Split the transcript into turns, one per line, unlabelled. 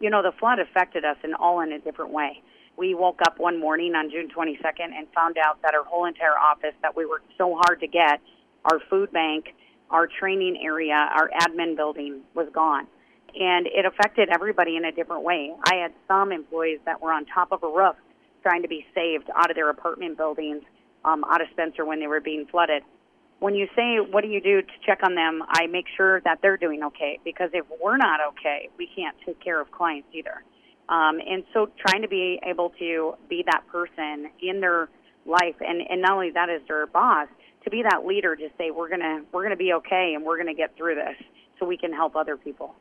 The flood affected us in a different way. We woke up one morning on June 22nd and found out that our whole entire office that we worked so hard to get, our food bank, our training area, our admin building was gone. And it affected everybody in a different way. I had some employees that were on top of a roof trying to be saved out of their apartment buildings, out of Spencer when they were being flooded. When you say, what do you do to check on them, I make sure that they're doing okay, because if we're not okay, we can't take care of clients either. And so trying to be able to be that person in their life, and not only that as their boss, to be that leader to say we're gonna be okay and we're gonna get through this so we can help other people.